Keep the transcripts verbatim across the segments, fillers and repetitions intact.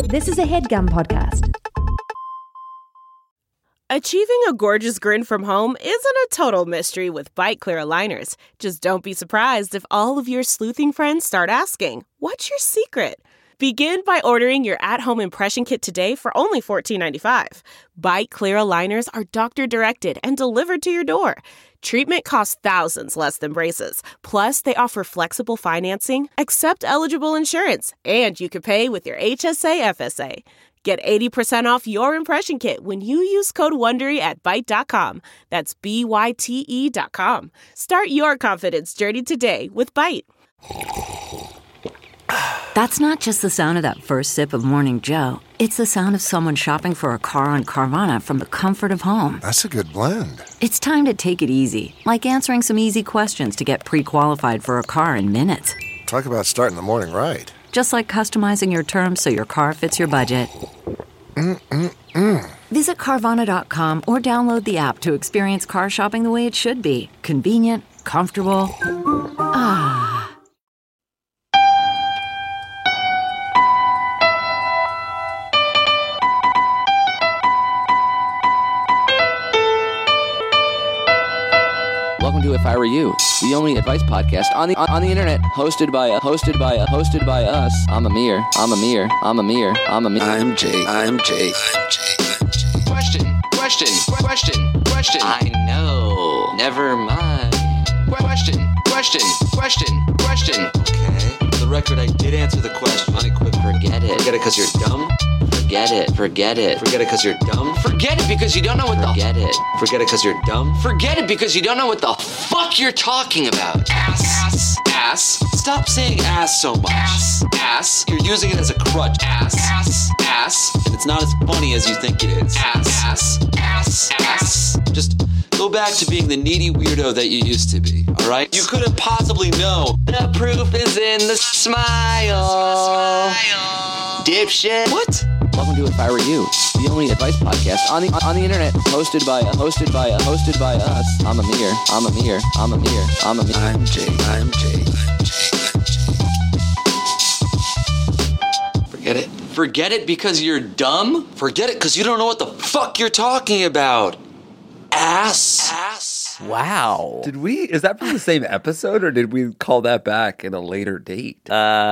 This is a HeadGum podcast. Achieving a gorgeous grin from home isn't a total mystery with Byte Clear aligners. Just don't be surprised if all of your sleuthing friends start asking, "What's your secret?" Begin by ordering your at-home impression kit today for only fourteen ninety-five. Byte Clear aligners are doctor-directed and delivered to your door. Treatment costs thousands less than braces. Plus, they offer flexible financing, accept eligible insurance, and you can pay with your H S A F S A. Get eighty percent off your impression kit when you use code WONDERY at byte dot com. That's B Y T E dot com. Start your confidence journey today with Byte. That's not just the sound of that first sip of Morning Joe. It's the sound of someone shopping for a car on Carvana from the comfort of home. That's a good blend. It's time to take it easy, like answering some easy questions to get pre-qualified for a car in minutes. Talk about starting the morning right. Just like customizing your terms so your car fits your budget. Mm-mm-mm. Visit Carvana dot com or download the app to experience car shopping the way it should be. Convenient, comfortable. Ah. Welcome to If I Were You, the only advice podcast on the on, on the internet, hosted by a hosted by a hosted by us. I'm Amir. I'm Amir. I'm Amir. I'm Amir. I'm Jay. I'm Jay. I'm Jay. I'm Jay. Question. Question. Question. Question. I know. Never mind. Question. Question. Question. Question. Okay. For the record, I did answer the question. Unequivocally. Forget it. Forget it because you're dumb. Forget it. Forget it. Forget it because you're dumb. Forget it because you don't know what the. Forget it. Forget it because you're dumb. Forget it because you don't know what the fuck you're talking about. Ass. Ass. Ass. Stop saying ass so much. Ass. Ass. You're using it as a crutch. Ass. Ass. Ass. And it's not as funny as you think it is. Ass. Ass. Ass. Ass. Just go back to being the needy weirdo that you used to be, all right? You couldn't possibly know. The proof is in the smile. Dipshit. What? Welcome to If I Were You, the only advice podcast on the on the internet, hosted by a hosted by a hosted by us. I'm Amir. I'm Amir. I'm Amir. I'm Amir. I'm Jay. I'm Jay. I'm Jay. I'm Jay. Forget it. Forget it because you're dumb? Forget it because you don't know what the fuck you're talking about. Ass. Ass. Wow. Did we, is that from the same episode or did we call that back in a later date?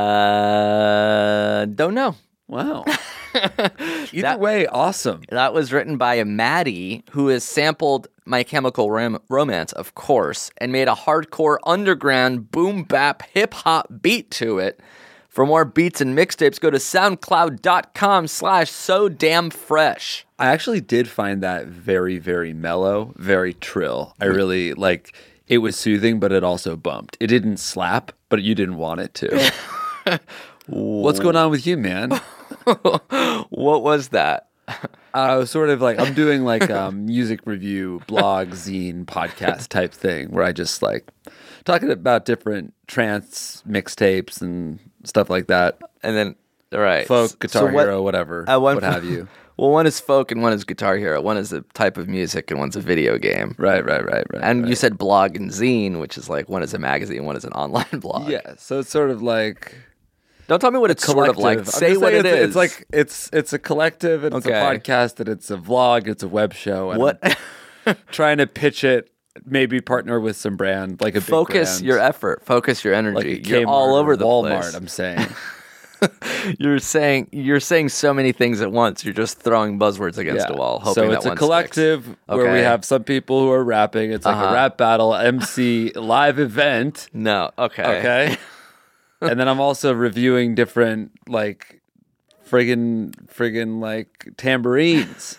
Uh, don't know. Wow. Either That- way, awesome. That was written by a Maddie who has sampled My Chemical Rom- Romance, of course, and made a hardcore underground boom bap hip hop beat to it. For more beats and mixtapes, go to soundcloud.com slash so damn fresh. I actually did find that very, very mellow, very trill. I really, like, it was soothing, but it also bumped. It didn't slap, but you didn't want it to. What's going on with you, man? What was that? I was sort of like, I'm doing like a music review, blog, zine, podcast type thing where I just like talking about different trance mixtapes and stuff like that. And then, all right. Folk, Guitar So what- Hero, whatever, I want- what have you. Well, one is folk and one is Guitar Hero. One is a type of music and one's a video game. Right, right, right, right. And right. you said blog and zine, which is like one is a magazine, one is an online blog. Yeah, so it's sort of like Don't tell me what it's sort of like. collective. I'm Say just what saying it it's, is. It's like it's it's a collective, and it's Okay. a podcast, and it's a vlog, it's a web show. And What? I'm trying to pitch it, maybe partner with some brand, like a big Focus brand, your effort. Focus your energy. like a You're Kmart all or over the Walmart. place. I'm saying. You're saying you're saying so many things at once. You're just throwing buzzwords against a wall, hoping so that it's a one collective sticks. where we Okay. have some people who are rapping. It's like Uh-huh. a rap battle, M C live event. No, okay, Okay. And then I'm also reviewing different like friggin' friggin' like tambourines.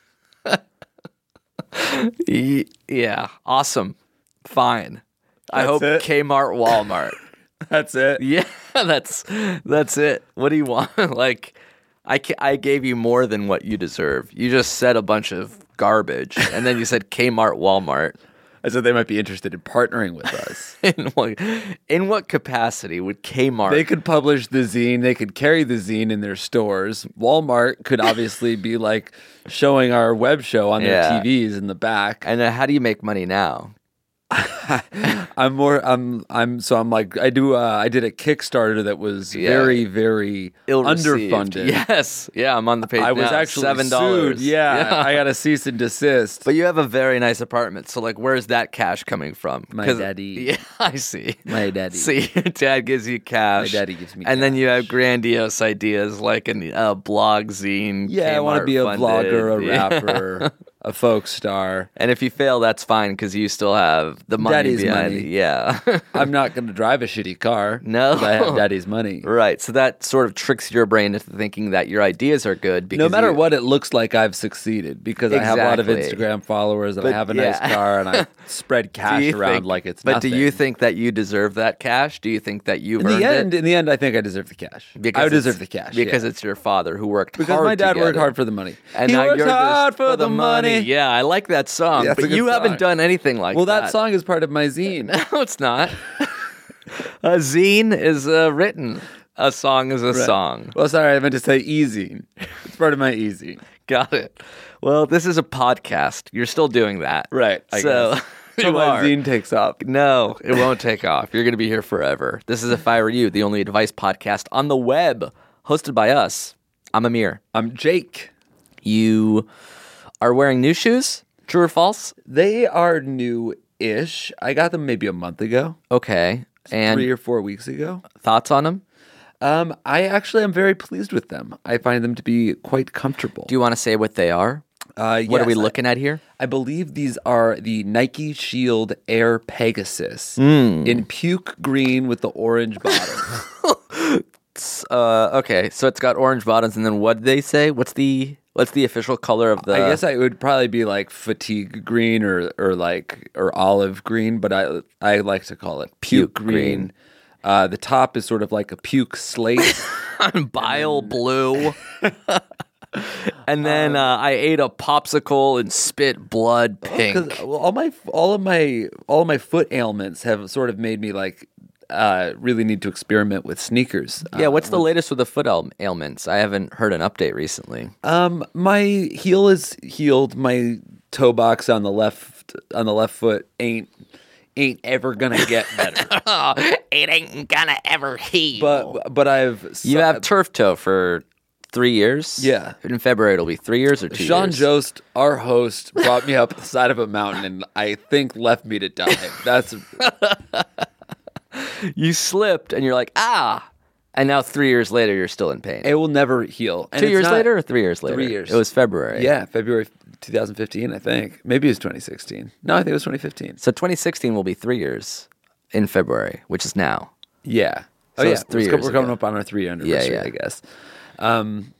Y- yeah, awesome, fine. I That's hope it? Kmart, Walmart. That's it. Yeah, that's that's it. What do you want? Like, I ca- I gave you more than what you deserve. You just said a bunch of garbage, and then you said Kmart, Walmart. I said they might be interested in partnering with us. In what, in what capacity would Kmart? They could publish the zine. They could carry the zine in their stores. Walmart could obviously be like showing our web show on Yeah. their T Vs in the back. And then how do you make money now? I'm more. I'm. I'm. So I'm like. I do. Uh, I did a Kickstarter that was Yeah. very, very Ill-received. underfunded. Yes. Yeah, I'm on the page I was now. actually seven dollars. sued. Yeah, I got a cease and desist. But you have a very nice apartment. So, like, where's that cash coming from? My 'Cause- daddy. Yeah, I see. My daddy. See, your dad gives you cash. My daddy gives me And then cash. you have grandiose ideas like a uh, blog zine. Yeah, I want to Kmart be a funded. vlogger, a Yeah. rapper, a folk star. And if you fail, that's fine because you still have the money Daddy's behind money. it. Yeah. I'm not going to drive a shitty car. No. 'cause I have daddy's money. Right. So that sort of tricks your brain into thinking that your ideas are good. Because No matter you- what, it looks like I've succeeded because I have a lot of Exactly. Instagram followers and But I have a yeah. nice car and I spread Do cash you around think- like it's But nothing. do you think that you deserve that cash? Do you think that you've in earned the end? it? In the end, I think I deserve the cash. Because I it's- deserve the cash because yeah. it's your father who worked because hard my dad to worked get hard it. for the money. And he now worked you're just hard for the money. Yeah, I like that song, Yeah, it's a but good you song. haven't done anything like Well, that. that song is part of my zine. No, it's not. A zine is uh, written. A song is a Right. song. Well, sorry, I meant to say e-zine. It's part of my e-zine. Got it. Well, this is a podcast. You're still doing that. Right, I so guess. you Till my are. zine takes off. No, it won't take off. You're going to be here forever. This is If I Were You, the only advice podcast on the web, hosted by us. I'm Amir. I'm Jake. You are wearing new shoes? True or false? They are new-ish. I got them maybe a month ago, Okay. And three or four weeks ago. thoughts on them? Um, I actually am very pleased with them. I find them to be quite comfortable. Do you want to say what they are? Uh, What are we yes, I- looking at here? I believe these are the Nike Shield Air Pegasus Hmm. in puke green with the orange bottom. Uh, okay, so it's got orange bottoms, and then what did they say? What's the what's the official color of the? I guess I would probably be like fatigue green or or like or olive green, but I I like to call it puke, Puke green. green. Uh, the top is sort of like a puke slate. bile blue. And then uh, I ate a popsicle and spit blood pink. Because all my all of my all of my foot ailments have sort of made me like uh, really need to experiment with sneakers. Yeah, Uh, what's the latest with the foot ail- ailments? I haven't heard an update recently. Um, my heel is healed. My toe box on the left on the left foot ain't ain't ever gonna get better. It ain't gonna ever heal. but but I've you have turf toe for three years. Yeah. In February it'll be three years or two Sean years. Jost, our host, brought me up the side of a mountain and I think left me to die. That's You slipped and you're like ah, and now three years later you're still in pain. it will never heal. And two it's years not- later or three years later? Three years. It was February. Yeah, February twenty fifteen, I think. Maybe it was twenty sixteen. No, I think it was twenty fifteen. So twenty sixteen will be three years in February, which is now. Yeah. So oh, yeah. it's three We're co- years We're coming ago. up on our three year anniversary, yeah. I guess. Um,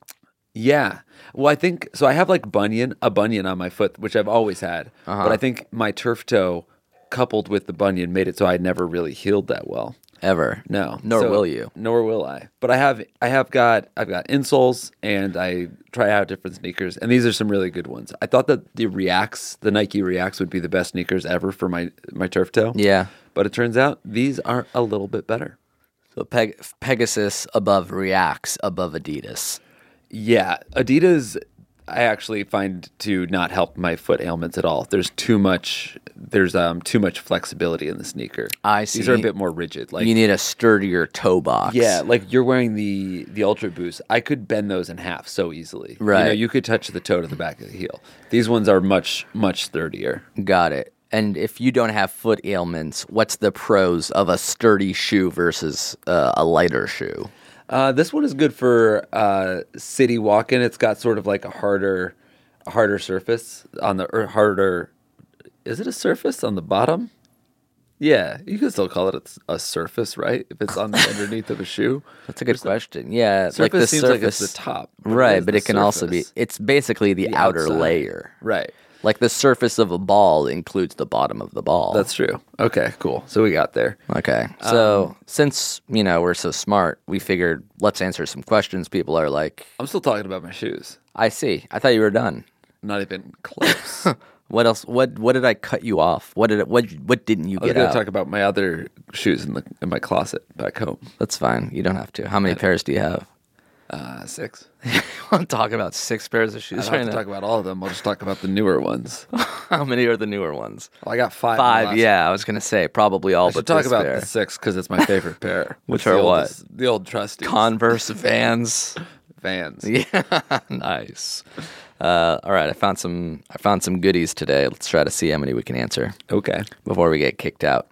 yeah. Well, I think so. I have like bunion, a bunion on my foot, which I've always had. Uh-huh. But I think my turf toe, coupled with the bunion, made it so I never really healed that well. Ever. No, Nor So- will you. Nor will I. But I have, I have got, I've got insoles, and I try out different sneakers, and these are some really good ones. I thought that the Reacts, the Nike Reacts, would be the best sneakers ever for my my turf toe. Yeah. But it turns out these are a little bit better. So Peg- Pegasus above Reacts above Adidas. Yeah, Adidas, I actually find to not help my foot ailments at all. There's too much. There's um too much flexibility in the sneaker. I These see. are a bit more rigid. Like you need a sturdier toe box. yeah, like you're wearing the the Ultra Boost. I could bend those in half so easily. You know, Right. you could touch the toe to the back of the heel. These ones are much much sturdier. Got it. And if you don't have foot ailments, what's the pros of a sturdy shoe versus uh, a lighter shoe? Uh, this one is good for uh, city walking. It's got sort of like a harder, a harder surface on the or harder. Is it a surface on the bottom? Yeah, you could still call it a, a surface, right? If it's on the underneath of a shoe. That's a good question. Yeah, Surface like the seems surface, like it's the top, but right? what But is it the can also be. surface? It's basically the, The outer outside. layer, Right. Like the surface of a ball includes the bottom of the ball. That's true. Okay, cool. So we got there. Okay. So since, you know, we're so smart, we figured let's answer some questions. People are like, I'm still talking about my shoes. I see. I thought you were done. Not even close. What else? What what did I cut you off? What did it, what what didn't you I was get going out? to talk about my other shoes in the in my closet back home. That's fine. You don't have to. How many pairs do you have? Uh, six. I'm talking about six pairs of I shoes don't right have to now. talk about all of them. I'll just talk about the newer ones. How many are the newer ones? Well, I got five. Five, yeah. I was going to say probably all I but should talk this about pair. the six because it's my favorite pair. Which It's are the what? oldest- The old trusty Converse Vans. Vans. Yeah, nice. Uh, all right, I found some. I found some goodies today. Let's try to see how many we can answer Okay. before we get kicked out.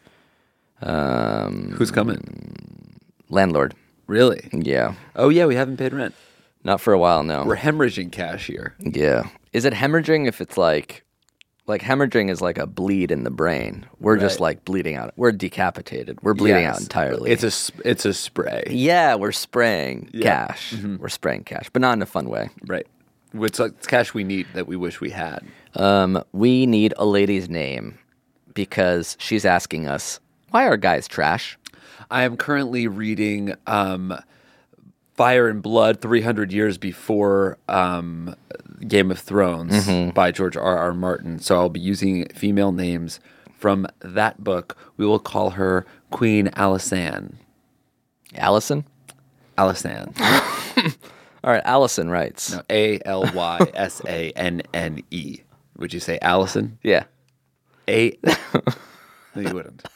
Um, Who's coming? landlord. Really? Yeah, Oh, yeah, we haven't paid rent. not for a while. No. We're hemorrhaging cash here. Yeah. Is it hemorrhaging if it's like, like hemorrhaging is like a bleed in the brain? We're just Right. like bleeding out. We're decapitated. We're bleeding out Yes. entirely. It's a, sp- it's a spray. yeah. We're spraying Yeah. cash. We're spraying cash, but not in a fun way. Right. It's, like, it's cash we need that we wish we had. Um, we need a lady's name because she's asking us why are guys trash? I am currently reading um, Fire and Blood three hundred years before um, Game of Thrones Mm-hmm. by George R. R. Martin. So I'll be using female names from that book. We will call her Queen Alysanne. Allison. Alysanne. All right. Allison writes. No, A L Y S A N N E. Would you say Allison? Yeah. A. No, you wouldn't.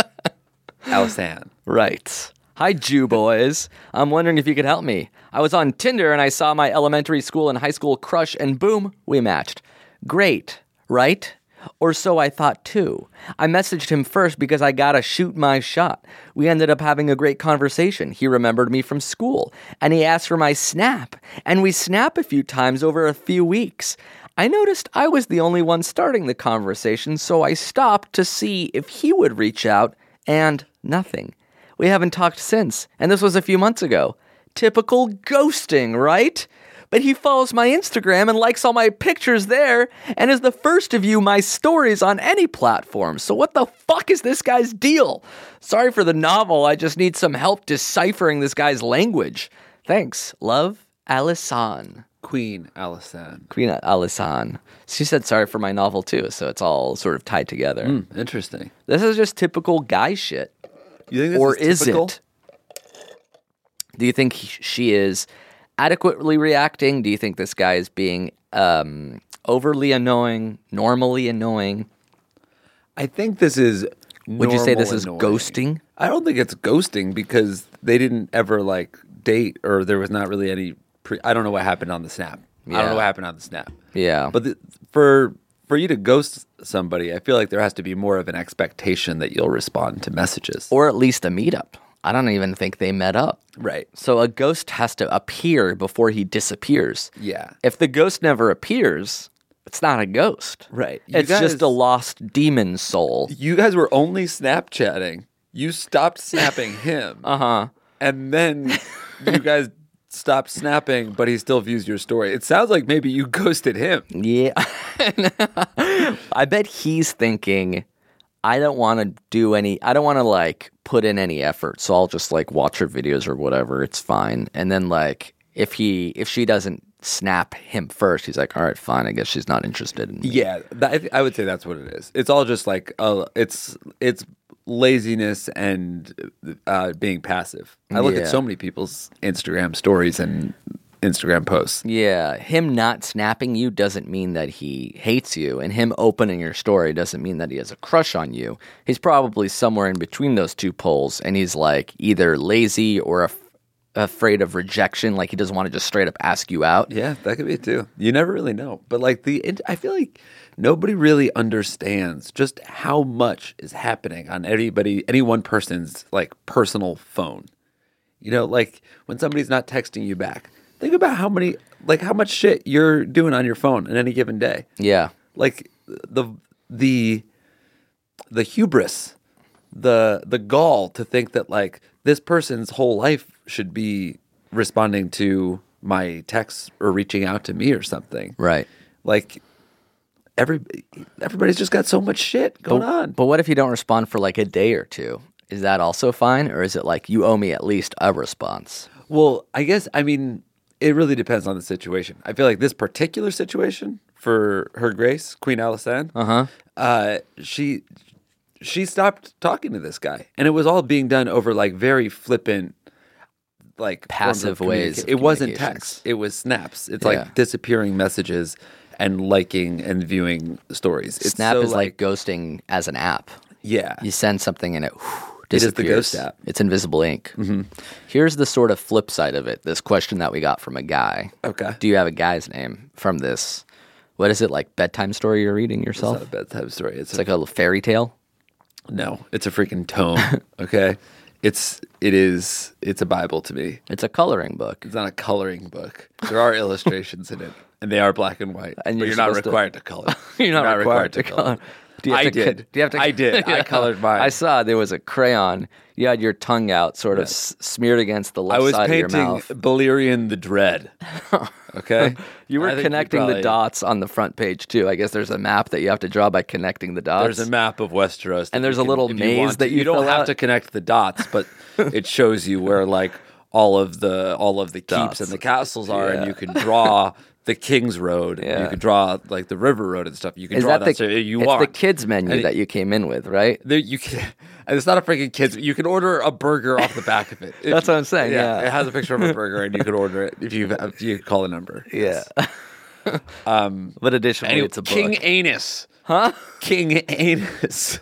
Alysanne. Right. Hi, Jew boys. I'm wondering if you could help me. I was on Tinder and I saw my elementary school and high school crush, and boom, we matched. Great, right? Or so I thought too. I messaged him first because I gotta shoot my shot. We ended up having a great conversation. He remembered me from school, and he asked for my Snap, and we snap a few times over a few weeks. I noticed I was the only one starting the conversation, so I stopped to see if he would reach out, and nothing. We haven't talked since, and this was a few months ago. Typical ghosting, right? But he follows my Instagram and likes all my pictures there, and is the first to view my stories on any platform. So what the fuck is this guy's deal? Sorry for the novel, I just need some help deciphering this guy's language. Thanks. Love, Alysanne. Queen Alysanne. Queen Alysanne. She said sorry for my novel too, so it's all sort of tied together. Hmm, interesting. This is just typical guy shit. You think this Or is, is typical? it? Do you think he, she is adequately reacting? Do you think this guy is being um, overly annoying, normally annoying? I think this is. Would you say this normal is annoying. ghosting? I don't think it's ghosting because they didn't ever like date, or there was not really any. Pre- I don't know what happened on the snap. I Yeah. don't know what happened on the snap. Yeah. But the, for for you to ghost somebody, I feel like there has to be more of an expectation that you'll respond to messages. Or at least a meetup. I don't even think they met up. Right. So a ghost has to appear before he disappears. Yeah. If the ghost never appears, it's not a ghost. Right. You It's just a guys- lost demon soul. You guys were only Snapchatting. You stopped snapping him. Uh huh. And then you guys stopped snapping, but he still views your story. It sounds like maybe you ghosted him. Yeah. I bet he's thinking, I don't want to do any, I don't want to like put in any effort. So I'll just like watch her videos or whatever. It's fine. And then like, if he, if she doesn't snap him first, he's like, all right, fine. I guess she's not interested in me. Yeah, that, I, th- I would say that's what it is. It's all just like uh, it's it's laziness and uh, being passive. I look Yeah. at so many people's Instagram stories and Instagram posts. Yeah, him not snapping you doesn't mean that he hates you, and him opening your story doesn't mean that he has a crush on you. He's probably somewhere in between those two poles, and he's like either lazy or af- afraid of rejection, like he doesn't want to just straight up ask you out. Yeah, that could be it too. You never really know. But like the, it, I feel like nobody really understands just how much is happening on anybody, any one person's like personal phone. You know, like when somebody's not texting you back, think about how many, like how much shit you're doing on your phone in any given day. Yeah. Like the the the hubris, the the gall to think that like this person's whole life should be responding to my texts or reaching out to me or something. Right. Like every everybody's just got so much shit going but, on. But what if you don't respond for like a day or two? Is that also fine? Or is it like you owe me at least a response? Well, I guess I mean it really depends on the situation. I feel like this particular situation for Her Grace, Queen Alysanne, Uh-huh. uh, she she stopped talking to this guy, and it was all being done over like very flippant, like Passive forms of ways communica- of It wasn't communications. text. It was snaps. It's Yeah. like disappearing messages and liking and viewing stories. It's Snap so, is like ghosting as an app. yeah. You send something and it whew, It is the disappears. ghost app. It's invisible ink. Mm-hmm. Here's the sort of flip side of it. This question that we got from a guy. Okay. Do you have a guy's name from this? What is it, like bedtime story you're reading It's yourself? not a bedtime story. It's, It's a, like a little fairy tale. no. It's a freaking tome. Okay. It's it is it's a Bible to me. It's a coloring book. It's not a coloring book. There are illustrations in it, and they are black and white. And but you're you're not supposed to- required to, color. You're not, required, to color. Do you have I to, did. Do you have to? I did. I colored mine. I saw there was a crayon. You had your tongue out, sort of s- smeared against the I left was side of your painting mouth. Balerion the Dread. Okay, You were I think connecting the probably- dots on the front page too. I guess there's a map that you have to draw by connecting the dots. There's a map of Westeros, that And there's you a can- little if maze want that to- you don't fill have out. to connect the dots, but it shows you where like all of the all of the keeps Dots. and the castles are, and Yeah. you can draw the King's Road. And Yeah. you can draw like the River Road and stuff. You can Is draw that that. the? so you it's want the kids menu And that you came in with, right? There, you can. And it's not a freaking kids. You can order a burger off the back of it. If- That's what I'm saying, yeah. it has a picture of a burger, and you can order it if you if you call a number. Yeah. Yes. But additionally, Anyway, it's a book. King Anus. Huh? King Anus.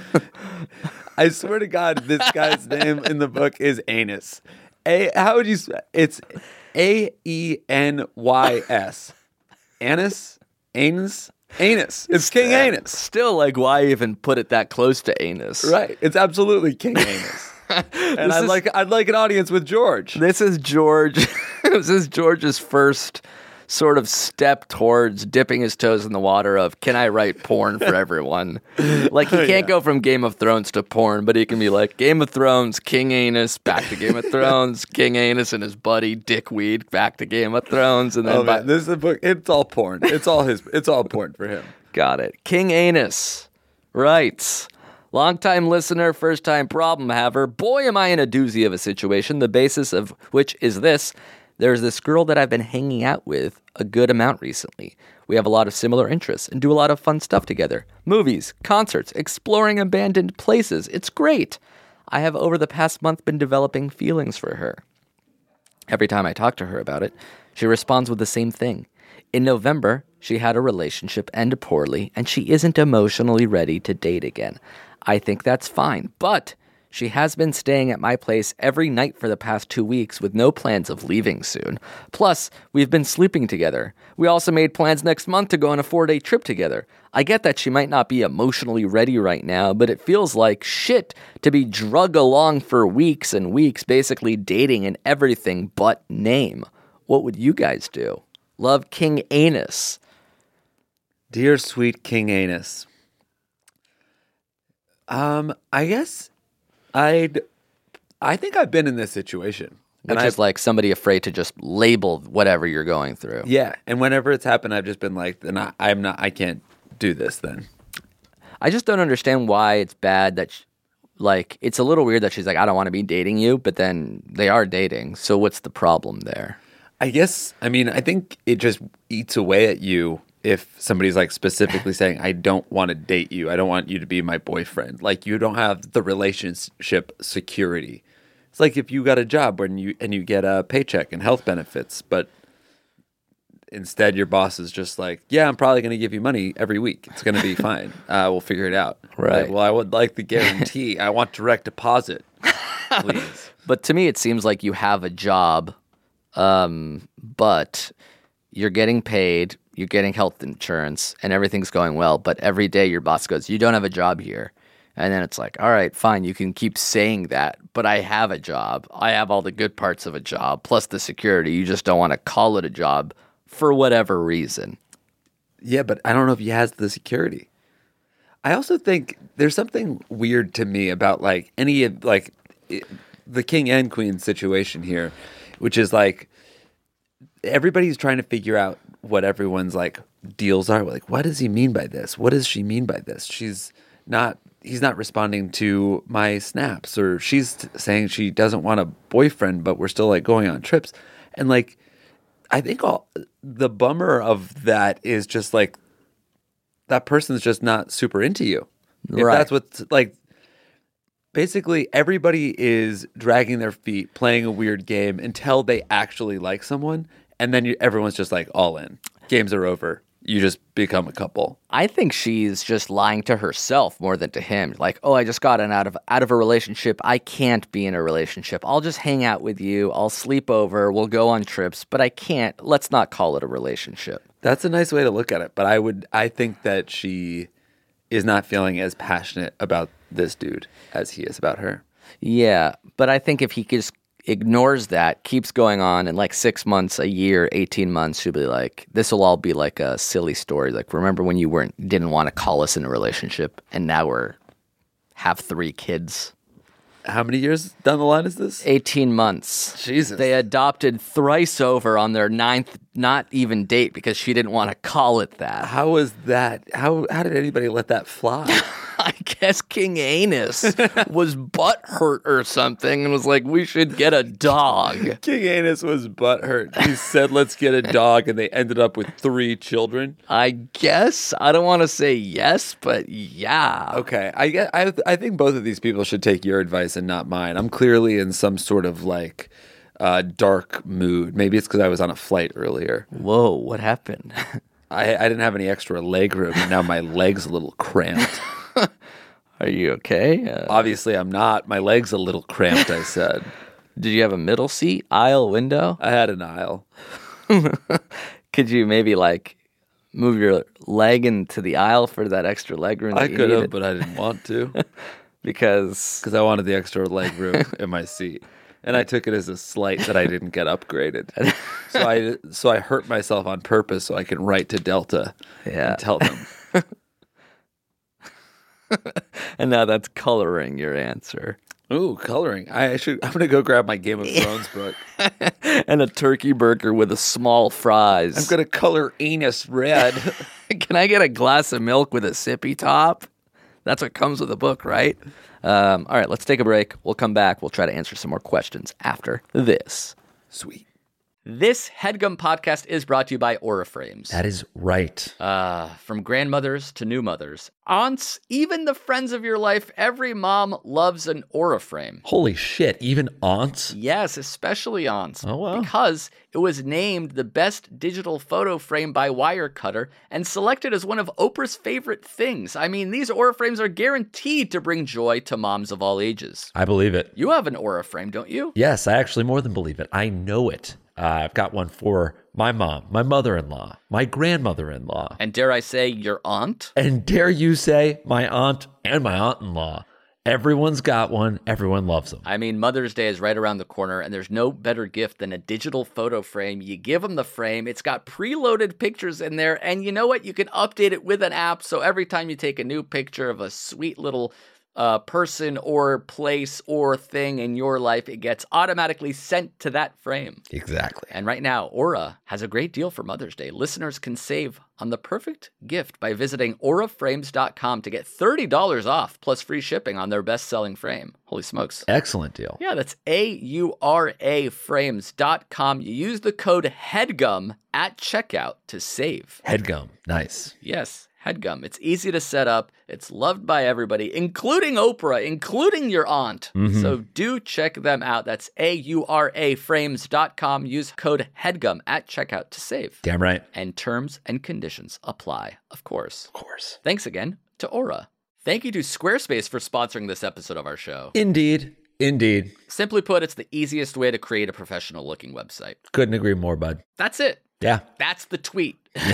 I swear to God, this guy's name in the book is Anus. A. How would you? s- It's A E N Y S. Anus. Anus. Anus. It's King Anus. Still, like, why even put it that close to anus? Right. It's absolutely King Anus. And This I'd is- like I'd like an audience with George. This is George. This is George's first sort of step towards dipping his toes in the water of, can I write porn for everyone? Like, he can't go from Game of Thrones to porn, but he can be like, Game of Thrones, King Anus, back to Game of Thrones, King Anus and his buddy Dickweed, back to Game of Thrones, and then Oh by- man, this is a book. It's all porn. It's all his. It's all porn for him. Got it. King Anus writes, longtime listener, first time problem haver. Boy, am I in a doozy of a situation, the basis of which is this. There's this girl that I've been hanging out with a good amount recently. We have a lot of similar interests and do a lot of fun stuff together. Movies, concerts, exploring abandoned places. It's great. I have over the past month been developing feelings for her. Every time I talk to her about it, she responds with the same thing. In November, she had a relationship end poorly, and she isn't emotionally ready to date again. I think that's fine, but she has been staying at my place every night for the past two weeks with no plans of leaving soon. Plus, we've been sleeping together. We also made plans next month to go on a four-day trip together. I get that she might not be emotionally ready right now, but it feels like shit to be drug along for weeks and weeks, basically dating in everything but name. What would you guys do? Love, King Anus. Dear sweet King Anus. Um, I guess I'd. I think I've been in this situation, Which and is I've, like somebody afraid to just label whatever you're going through. yeah. And whenever it's happened, I've just been like, "Then I, I'm not. I can't do this." Then I just don't understand why it's bad that, sh- like, it's a little weird that she's like, I don't want to be dating you, but then they are dating. So what's the problem there? I guess. I mean, I think it just eats away at you if somebody's like specifically saying, "I don't want to date you. I don't want you to be my boyfriend." Like, you don't have the relationship security. It's like if you got a job when you and you get a paycheck and health benefits, but instead your boss is just like, "Yeah, I'm probably going to give you money every week. It's going to be fine. Uh, we'll figure it out." Right. Like, well, I would like the guarantee. I want direct deposit, please. But to me, it seems like you have a job, um, but you're getting paid, you're getting health insurance, and everything's going well. But every day your boss goes, you don't have a job here. And then it's like, all right, fine, you can keep saying that, but I have a job. I have all the good parts of a job, plus the security. You just don't want to call it a job for whatever reason. Yeah, but I don't know if he has the security. I also think there's something weird to me about like any of like it, the king and queen situation here, which is like everybody's trying to figure out what everyone's like deals are. Like, what does he mean by this? What does she mean by this? She's not. He's not responding to my snaps, or she's t- saying she doesn't want a boyfriend, but we're still like going on trips, and like. I think all the bummer of that is just like that person's just not super into you. If Right. that's what's like, Basically, everybody is dragging their feet, playing a weird game until they actually like someone, and then you, everyone's just like all in. Games are over. You just become a couple. I think she's just lying to herself more than to him. Like, oh, I just got an out of out of a relationship. I can't be in a relationship. I'll just hang out with you. I'll sleep over. We'll go on trips, but I can't. Let's not call it a relationship. That's a nice way to look at it. But I would, I think that she is not feeling as passionate about this dude as he is about her. Yeah, but I think if he just ignores that, keeps going on, in like six months, a year, eighteen months, she'll be like, this will all be like a silly story. Like, remember when you weren't didn't want to call us in a relationship, and now we're have three kids. How many years down the line is this? eighteen months. Jesus. They adopted thrice over on their ninth, not even date, because she didn't want to call it that. How was that? How how did anybody let that fly? I guess King Anus was butthurt or something and was like, we should get a dog. King Anus was butthurt. He said, let's get a dog, and they ended up with three children. I guess. I don't want to say yes, but yeah. Okay. I, get, I, I think both of these people should take your advice and not mine. I'm clearly in some sort of like uh, dark mood. Maybe it's because I was on a flight earlier. Whoa, what happened? I, I didn't have any extra leg room, and now my leg's a little cramped. Are you okay? Uh, Obviously, I'm not. My leg's a little cramped, I said. Did you have a middle seat, aisle, window? I had an aisle. Could you maybe like move your leg into the aisle for that extra leg room? I that you could have, needed? but I didn't want to. Because Because I wanted the extra leg room in my seat. And I took it as a slight that I didn't get upgraded. So I so I hurt myself on purpose so I can write to Delta Yeah. and tell them. And now that's coloring your answer. Ooh, coloring. I should. I'm gonna go grab my Game of Thrones book. And a turkey burger with a small fries. I'm gonna color anus red. Can I get a glass of milk with a sippy top? That's what comes with a book, right? Um, all right, let's take a break. We'll come back. We'll try to answer some more questions after this. Sweet. This HeadGum podcast is brought to you by Aura Frames. That is right. Uh, from grandmothers to new mothers, aunts, even the friends of your life, every mom loves an Aura frame. Holy shit, even aunts? Yes, especially aunts. Oh, wow. Because it was named the best digital photo frame by Wirecutter and selected as one of Oprah's favorite things. I mean, these Aura frames are guaranteed to bring joy to moms of all ages. I believe it. You have an Aura frame, don't you? Yes, I actually more than believe it. I know it. Uh, I've got one for my mom, my mother-in-law, my grandmother-in-law. And dare I say, your aunt? And dare you say, my aunt and my aunt-in-law. Everyone's got one. Everyone loves them. I mean, Mother's Day is right around the corner, and there's no better gift than a digital photo frame. You give them the frame. It's got preloaded pictures in there, and you know what? You can update it with an app, so every time you take a new picture of a sweet little uh, person or place or thing in your life, it gets automatically sent to that frame. Exactly. And right now, Aura has a great deal for Mother's Day. Listeners can save on the perfect gift by visiting aura frames dot com to get thirty dollars off plus free shipping on their best-selling frame. Holy smokes. Excellent deal. Yeah, that's A U R A frames dot com. You use the code HEADGUM at checkout to save. HeadGum. Nice. Yes, HeadGum. It's easy to set up. It's loved by everybody, including Oprah, including your aunt. Mm-hmm. So do check them out. That's A U R A frames dot com. Use code HEADGUM at checkout to save. Damn right. And terms and conditions apply, of course. Of course. Thanks again to Aura. Thank you to Squarespace for sponsoring this episode of our show. Indeed. Indeed. Simply put, it's the easiest way to create a professional-looking website. Couldn't agree more, bud. That's it. Yeah. That's the tweet.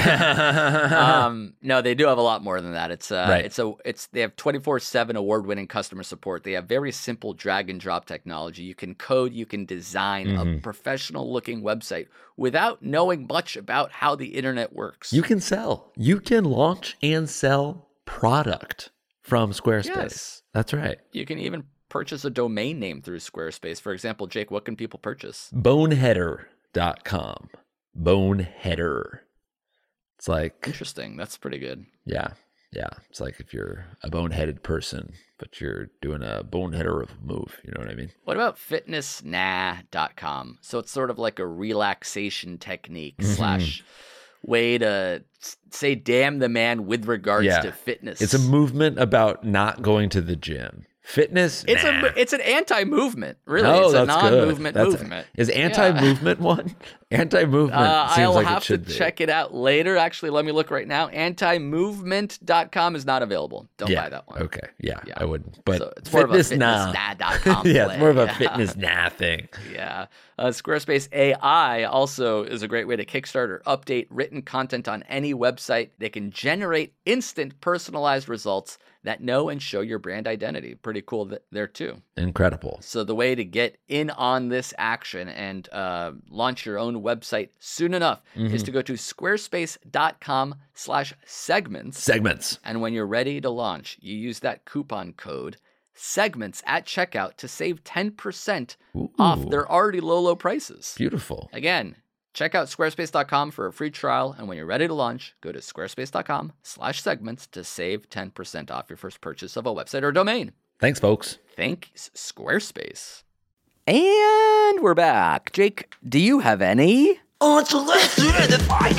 um, no, they do have a lot more than that. It's uh, Right. it's a it's they have twenty-four seven award-winning customer support. They have very simple drag and drop technology. You can code, you can design Mm-hmm. a professional-looking website without knowing much about how the internet works. You can sell. You can launch and sell product from Squarespace. Yes. That's right. You can even purchase a domain name through Squarespace. For example, Jake, what can people purchase? boneheader dot com. Boneheader. It's like, Interesting. That's pretty good. yeah, yeah. It's like if you're a boneheaded person, but you're doing a boneheader of a move. You know what I mean? What about fitness nah dot com? So it's sort of like a relaxation technique Mm-hmm. slash way to s- say damn the man with regards Yeah. to fitness. It's a movement about not going to the gym. Fitness? It's nah. a it's an anti-movement, really. No, it's a that's good. non-movement That's- movement. Is anti-movement one? Anti-movement Uh, seems I'll like have it should to be. check it out later. Actually, let me look right now. anti movement dot com is not available. Don't yeah. buy that one. Okay. Yeah, Yeah. I wouldn't. But So it's more of a fitness nah. fitness nah dot com yeah, play. it's more of a Yeah. fitness nah thing. Yeah. Uh, Squarespace A I also is a great way to kickstart or update written content on any website. They can generate instant personalized results that know and show your brand identity. Pretty cool th- there too. Incredible. So the way to get in on this action and uh, launch your own website soon enough is to go to squarespace.com slash segments. Segments. And when you're ready to launch, you use that coupon code segments at checkout to save ten percent off Ooh. their already low, low prices. Beautiful. Again, check out squarespace dot com for a free trial. And when you're ready to launch, go to squarespace.com slash segments to save ten percent off your first purchase of a website or domain. Thanks, folks. Thanks, Squarespace. And we're back. Jake, do you have any? Oh, so let's do the fight.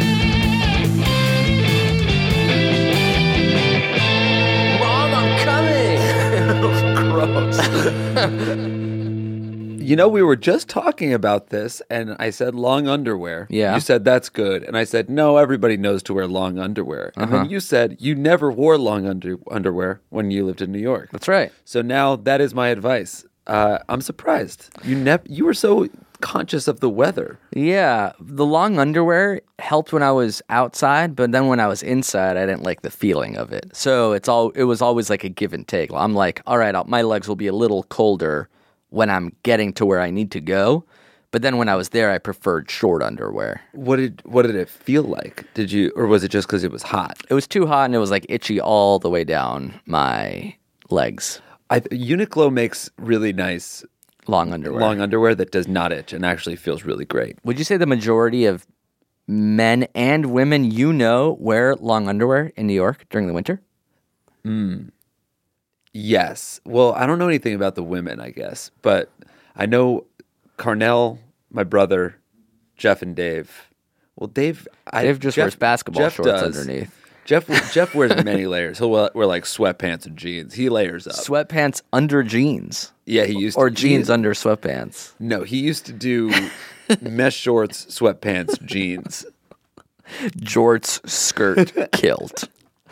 Mom, I'm coming. Gross. You know, we were just talking about this, and I said long underwear. Yeah. You said that's good. And I said, no, everybody knows to wear long underwear. And Uh-huh. then you said you never wore long under- underwear when you lived in New York. That's right. So now that is my advice. Uh, I'm surprised. You nev- You were so conscious of the weather. Yeah, the long underwear helped when I was outside, but then when I was inside, I didn't like the feeling of it. So it's all it was always like a give and take. I'm like, all right, I'll, my legs will be a little colder when I'm getting to where I need to go. But then when I was there, I preferred short underwear. What did What did it feel like? Did you, or was it just because it was hot? It was too hot and it was like itchy all the way down my legs. I, Uniqlo makes really nice Long underwear. long underwear that does not itch and actually feels really great. Would you say the majority of men and women you know wear long underwear in New York during the winter? Yes. Well, I don't know anything about the women, I guess, but I know Carnell, my brother, Jeff, and Dave. Well, Dave, I, Dave just Jeff, wears basketball Jeff shorts does. underneath. Jeff Jeff wears many layers. He'll wear, wear like sweatpants and jeans. He layers up. Sweatpants under jeans. Yeah, he used Or to, jeans he, under sweatpants. No, he used to do mesh shorts, sweatpants, jeans. Jorts, skirt, kilt.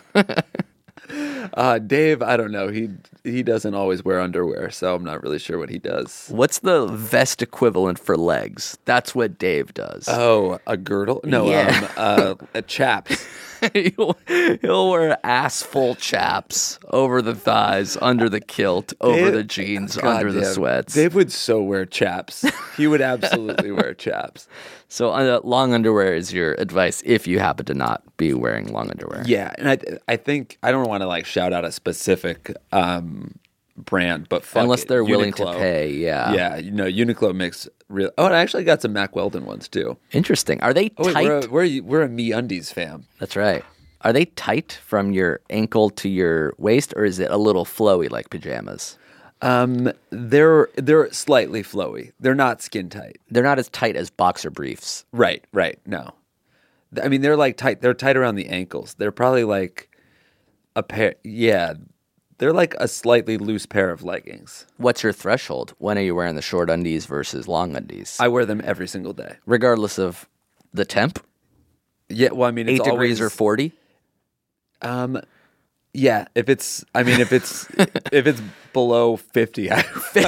Uh, Dave, I don't know. He he doesn't always wear underwear, so I'm not really sure what he does. What's the vest equivalent for legs? That's what Dave does. Oh, a girdle? No, Yeah. um, uh, a chaps. he'll, he'll wear ass-full chaps over the thighs, under the kilt, over Dave- the jeans, God under the damn. sweats. Dave would so wear chaps. He would absolutely wear chaps. So uh, long underwear is your advice if you happen to not be wearing long underwear. Yeah, and I I think I don't want to like shout out a specific um, brand, but fuck Unless it. they're willing to Uniqlo. pay, yeah. Yeah, you know, Uniqlo makes real. Oh, and I actually got some Mack Weldon ones too. Interesting. Are they Oh, wait, tight? we're a, we're a, we're a MeUndies fam. That's right. Are they tight from your ankle to your waist, or is it a little flowy like pajamas? Um, they're they're slightly flowy. They're not skin tight. They're not as tight as boxer briefs. Right, right. No, I mean they're like tight. They're tight around the ankles. They're probably like a pair. Yeah, they're like a slightly loose pair of leggings. What's your threshold? When are you wearing the short undies versus long undies? I wear them every single day. Regardless of the temp, Yeah, well, I mean, it's eight degrees or always, forty. Um, yeah, if it's, I mean, if it's if it's below fifty, I,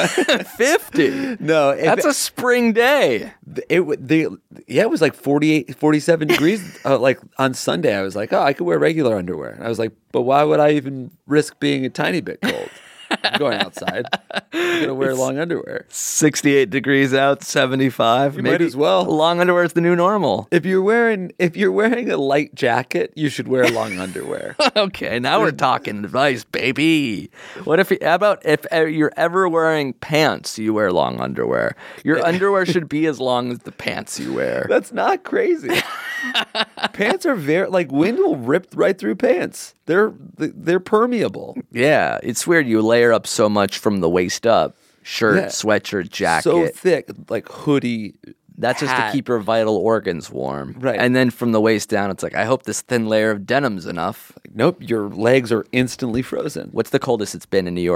Fifty. no, if That's it, a spring day. it would the yeah, it was like forty-eight, forty-seven degrees. Uh, like on Sunday, I was like, oh, I could wear regular underwear. And I was like, but why would I even risk being a tiny bit cold? I'm going outside. I'm gonna wear long underwear. Sixty-eight degrees out, seventy-five. You might as well. Long underwear is the new normal. If you're wearing if you're wearing a light jacket, you should wear long underwear. Okay, now we're talking advice, baby. What if? How about if uh, you're ever wearing pants, you wear long underwear? Your underwear should be as long as the pants you wear. That's not crazy. Pants are very like wind will rip right through pants. They're they're permeable. Yeah, it's weird. You layer up so much from the waist up. Shirt, Yeah. sweatshirt, jacket. So thick, like hoodie. That's just to hat. keep your vital organs warm. Right. And then from the waist down, it's like, I hope this thin layer of denim's enough. Nope, your legs are instantly frozen. What's the coldest it's been in New York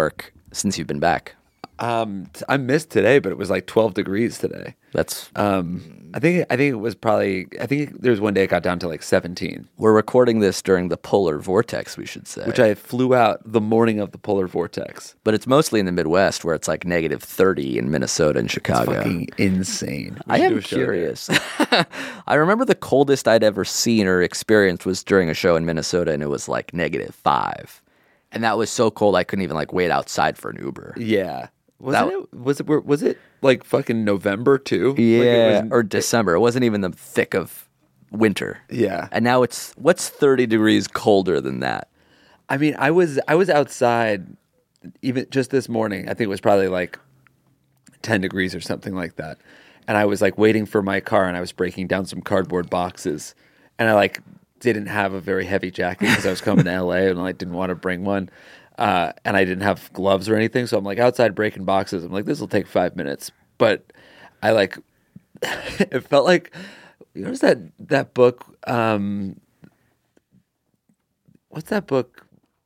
since you've been back? Um, t- I missed today, but it was like twelve degrees today. That's Um, I think I think it was probably I think there was one day it got down to like seventeen, we're recording this during the polar vortex, we should say. which I flew out the morning of the polar vortex. but it's mostly in the Midwest where it's like negative thirty in Minnesota and Chicago. Fucking insane. We I should do am a show there. curious. I remember the coldest I'd ever seen or experienced was during a show in Minnesota, and it was like negative five, and that was so cold I couldn't even like wait outside for an Uber. Yeah. Wasn't That- it? Was it? Was it like fucking November too? Like Yeah, it was- or December. It wasn't even the thick of winter. Yeah. And now it's what's thirty degrees colder than that? I mean, I was I was outside even just this morning. I think it was probably like ten degrees or something like that. And I was like waiting for my car, and I was breaking down some cardboard boxes, and I like didn't have a very heavy jacket because I was coming to L A and I didn't want to bring one. Uh, and I didn't have gloves or anything, so I'm like outside breaking boxes. I'm like, this will take five minutes, but I like it felt like you know, what's that that book? Um, what's that book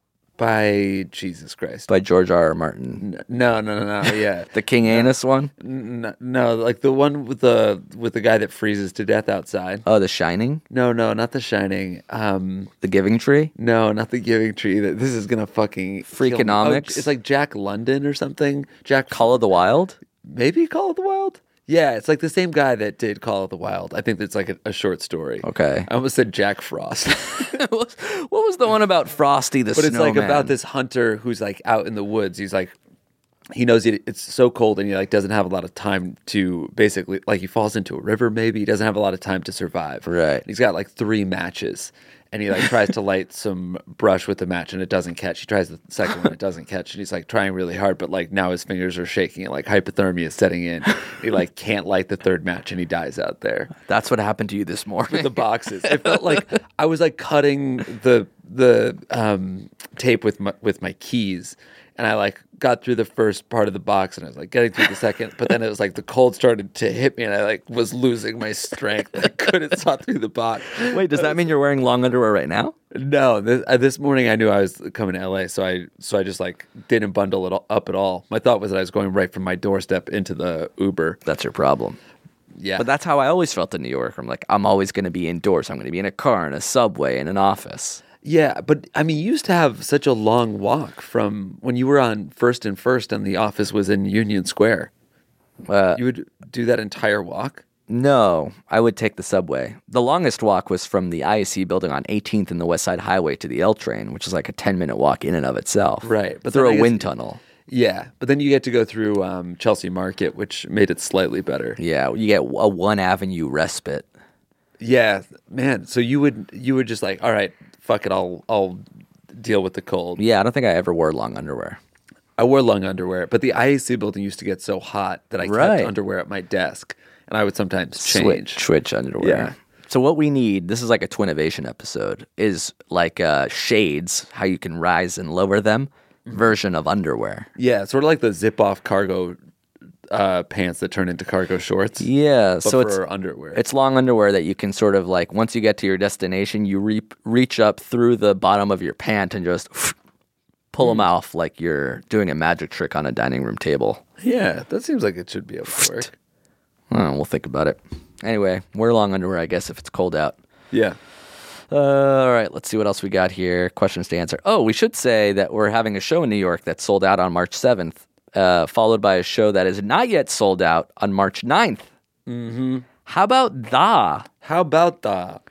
by Jesus Christ? By George R. R. Martin. No, no, no, no. Yeah, The King Anus one? no, no, like the one with the with the guy that freezes to death outside. Oh, The Shining? No, no, not The Shining. Um, The Giving Tree? no, not The Giving Tree. That this is gonna fucking kill me. Freakonomics? Oh, it's like Jack London or something. Jack Call of the Wild? Maybe Call of the Wild? Yeah, it's like the same guy that did Call of the Wild. I think it's like a, a short story. Okay. I almost said Jack Frost. what was what was the one about Frosty the But it's like Snowman? about this hunter who's like out in the woods. He's like, he knows it, it's so cold and he like doesn't have a lot of time to basically, like he falls into a river maybe. He doesn't have a lot of time to survive. Right. He's got like three matches. And he like tries to light some brush with the match and it doesn't catch. He tries the second one, it doesn't catch. And he's like trying really hard, but like now his fingers are shaking and like hypothermia is setting in. He like can't light the third match and he dies out there That's what happened to you this morning. with the boxes. It felt like I was like cutting the the um, tape with my with my keys, and I like got through the first part of the box and I was like getting through the second, but then it was like the cold started to hit me and I like was losing my strength. I couldn't saw through the box. Wait, does that mean you're wearing long underwear right now? No, this, uh, this morning I knew I was coming to L A, so I so I just like didn't bundle it all, up at all. My thought was that I was going right from my doorstep into the Uber. That's your problem. Yeah, But that's how I always felt in New York. I'm like, I'm always going to be indoors. I'm going to be in a car, in a subway, in an office. yeah, but I mean, you used to have such a long walk from when you were on First and First, and the office was in Union Square. Uh, You would do that entire walk. no, I would take the subway. The longest walk was from the I C building on eighteenth and the West Side Highway to the L train, which is like a ten-minute walk in and of itself. Right, but But through then I a guess- wind tunnel. Yeah, but then you get to go through um, Chelsea Market, which made it slightly better. Yeah, you get a one avenue respite. Yeah, man. So you would you would just like, all right, fuck it, I'll I'll deal with the cold. Yeah, I don't think I ever wore long underwear. I wore long underwear, but the I A C building used to get so hot that I Right. kept underwear at my desk, and I would sometimes change. Switch, switch underwear. Yeah. So what we need, this is like a Twinnovation episode, is like uh, shades, how you can rise and lower them, version of underwear. Yeah, sort of like the zip-off cargo uh, pants that turn into cargo shorts. Yeah, but so for it's underwear. it's long underwear that you can sort of like once you get to your destination, you re- reach up through the bottom of your pant and just pull them off like you're doing a magic trick on a dining room table. Yeah, that seems like it should be able to work. Oh, we'll think about it. Anyway, wear long underwear, I guess, if it's cold out. Yeah. Uh, all right, let's see what else we got here. Questions to answer. Oh, we should say that we're having a show in New York that sold out on March seventh, uh, followed by a show that is not yet sold out on March ninth. Mm-hmm. How about that? How about that?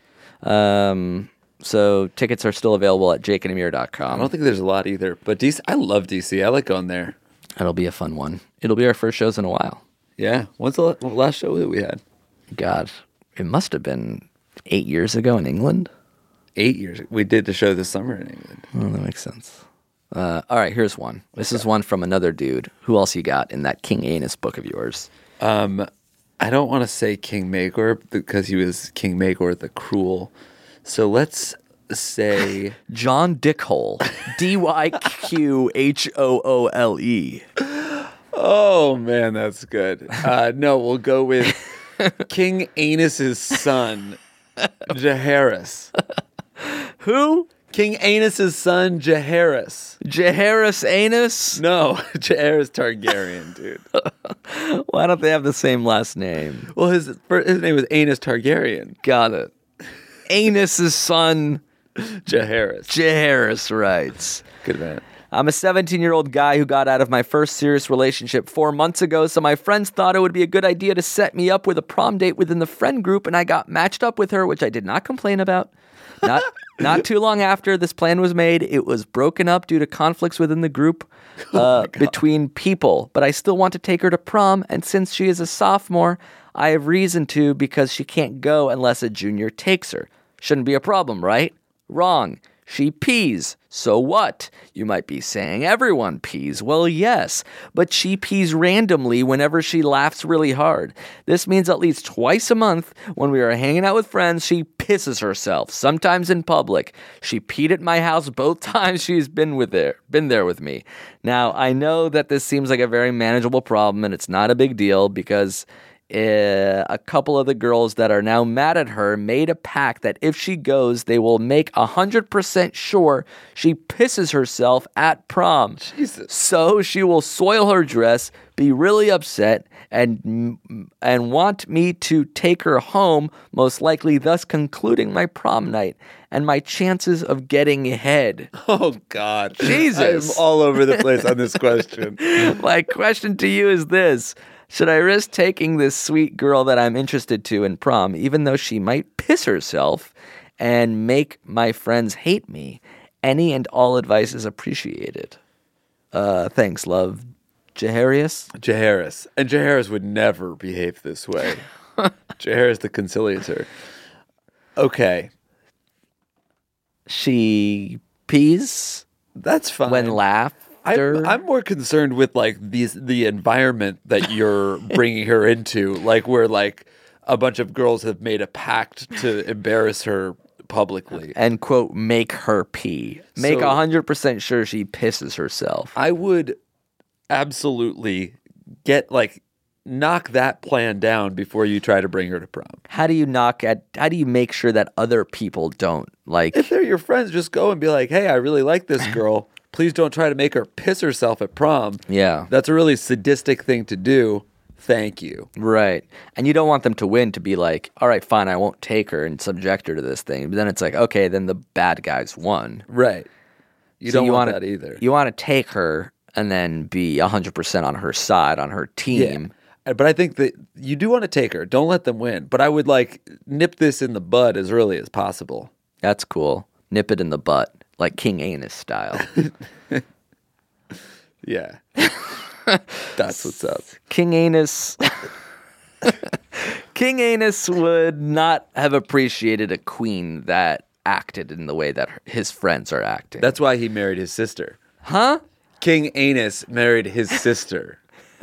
Um, so tickets are still available at jake and amir dot I com. don't think there's a lot either, but D C, I love D C. I like going there. It'll be a fun one. It'll be our first shows in a while. Yeah. When's the la- last show that we had? God, it must have been eight years ago in England. Eight years. We did the show this summer in England. Oh, that makes sense. Uh, all right, here's one. This is one from another dude. Who else you got in that King Anus book of yours? Um, I don't want to say King Magor because he was King Magor the Cruel. So let's say John Dickhole. D Y Q H O O L E. Oh man, that's good. Uh, no, we'll go with King Anus's son, Jaehaerys. Who? King Aenys' son, Jaehaerys. Jaehaerys Anus? No, Jaehaerys Targaryen, dude. Why don't they have the same last name? Well, his his name was Aenys Targaryen. Got it. Anus' son, Jaehaerys. Jaehaerys writes. Good man. I'm a seventeen-year-old guy who got out of my first serious relationship four months ago, so my friends thought it would be a good idea to set me up with a prom date within the friend group, and I got matched up with her, which I did not complain about. Not not too long after this plan was made, it was broken up due to conflicts within the group uh, oh between people, but I still want to take her to prom, and since she is a sophomore, I have reason to because she can't go unless a junior takes her. Shouldn't be a problem, right? Wrong. She pees. So what? You might be saying everyone pees. Well, yes, but she pees randomly whenever she laughs really hard. This means at least twice a month when we are hanging out with friends, she pisses herself, sometimes in public. She peed at my house both times she's been with there, been there with me. Now, I know that this seems like a very manageable problem and it's not a big deal because Uh, a couple of the girls that are now mad at her made a pact that if she goes, they will make one hundred percent sure she pisses herself at prom. Jesus. So she will soil her dress, be really upset, and and want me to take her home, most likely thus concluding my prom night and my chances of getting ahead. Oh, God. Jesus. I'm all over the place on this question. My question to you is this. Should I risk taking this sweet girl that I'm interested to in prom, even though she might piss herself and make my friends hate me? Any and all advice is appreciated. Uh, thanks, love. Jaehaerys? Jaehaerys. And Jaehaerys would never behave this way. Jaehaerys the conciliator. Okay. She pees? That's fine. When laugh? I'm, I'm more concerned with like these the environment that you're bringing her into, like where like a bunch of girls have made a pact to embarrass her publicly and quote make her pee. Make a hundred percent sure she pisses herself. I would absolutely get like knock that plan down before you try to bring her to prom. How do you knock at? How do you make sure that other people don't like? If they're your friends, just go and be like, "Hey, I really like this girl. Please don't try to make her piss herself at prom." Yeah. That's a really sadistic thing to do. Thank you. Right. And you don't want them to win to be like, all right, fine, I won't take her and subject her to this thing. But then it's like, okay, then the bad guys won. Right. You so don't you want wanna, that either. You want to take her and then be one hundred percent on her side, on her team. Yeah. But I think that you do want to take her. Don't let them win. But I would like nip this in the bud as early as possible. That's cool. Nip it in the butt. Like King Aenys style. Yeah. That's what's up. King Aenys. King Aenys would not have appreciated a queen that acted in the way that her, his friends are acting. That's why he married his sister. Huh? King Aenys married his sister.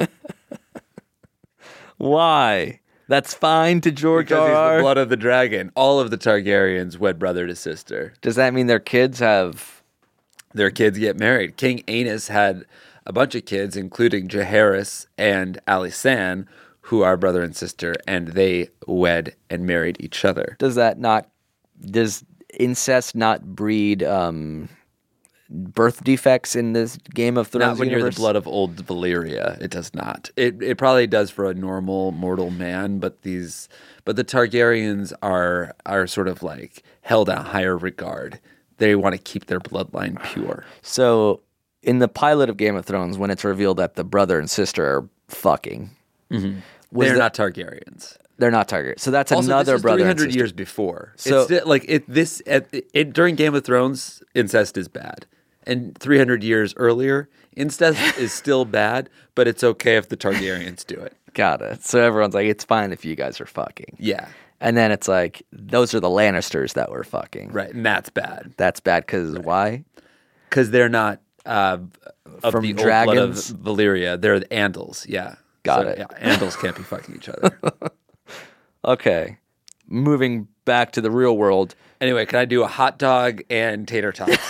Why? That's fine to George Because R R. he's the blood of the dragon. All of the Targaryens wed brother to sister. Does that mean their kids have... Their kids get married. King Aenys had a bunch of kids, including Jaehaerys and Alysanne, who are brother and sister, and they wed and married each other. Does that not... Does incest not breed um, birth defects in this Game of Thrones Not when universe? you're the blood of old Valyria. It does not. It it probably does for a normal mortal man, but these but the Targaryens are are sort of like held in higher regard. They want to keep their bloodline pure. So, in the pilot of Game of Thrones, when it's revealed that the brother and sister are fucking, Mm-hmm. was They're that- not Targaryens. They're not Targaryen. So that's Also, another this is brother three and hundred sister. years before. So- it's like it this at, it, during Game of Thrones, incest is bad, and three hundred years earlier, incest is still bad, but it's okay if the Targaryens do it. Got it. So everyone's like, it's fine if you guys are fucking. Yeah, And then it's like, those are the Lannisters that were fucking. right, and that's bad That's bad because why? because they're not uh, of From the dragons? old blood of Valyria. They're the Andals. Yeah, Got So, it. Yeah, Andals can't be fucking each other. Okay. Moving back to the real world. Anyway, can I do a hot dog and tater tots?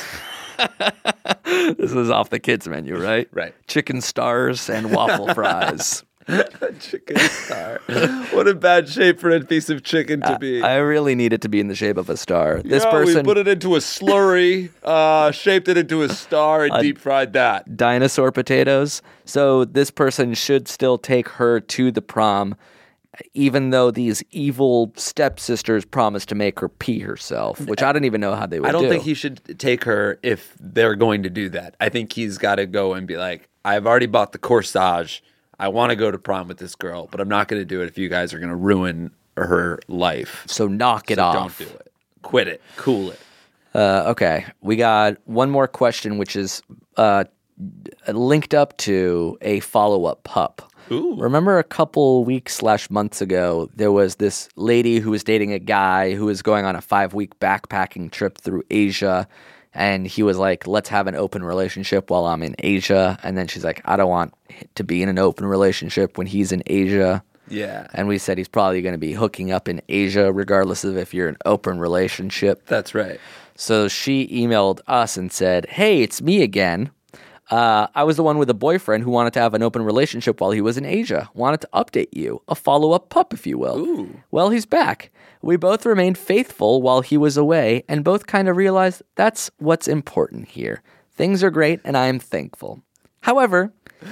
This is off the kids menu, right? Right. Chicken stars and waffle fries. A chicken star. What a bad shape for a piece of chicken to be. I really need it to be in the shape of a star. This yeah, person we put it into a slurry, uh, shaped it into a star, and deep fried that. dinosaur potatoes. So this person should still take her to the prom, even though these evil stepsisters promised to make her pee herself, which I don't even know how they would I don't do. think he should take her if they're going to do that. I think he's got to go and be like, I've already bought the corsage. I want to go to prom with this girl, but I'm not going to do it if you guys are going to ruin her life. So knock it So off. don't do it. Quit it. Cool it. Uh, okay, we got one more question, which is uh, linked up to a follow-up pup. Ooh. Remember a couple weeks slash months ago, there was this lady who was dating a guy who was going on a five-week backpacking trip through Asia, and he was like, let's have an open relationship while I'm in Asia. And then she's like, I don't want to be in an open relationship when he's in Asia. Yeah. And we said he's probably going to be hooking up in Asia, regardless of if you're in an open relationship. That's right. So she emailed us and said, hey, it's me again. Uh, I was the one with a boyfriend who wanted to have an open relationship while he was in Asia. Wanted to update you. A follow-up pup, if you will. Ooh. Well, he's back. We both remained faithful while he was away and both kind of realized that's what's important here. Things are great and I am thankful. However,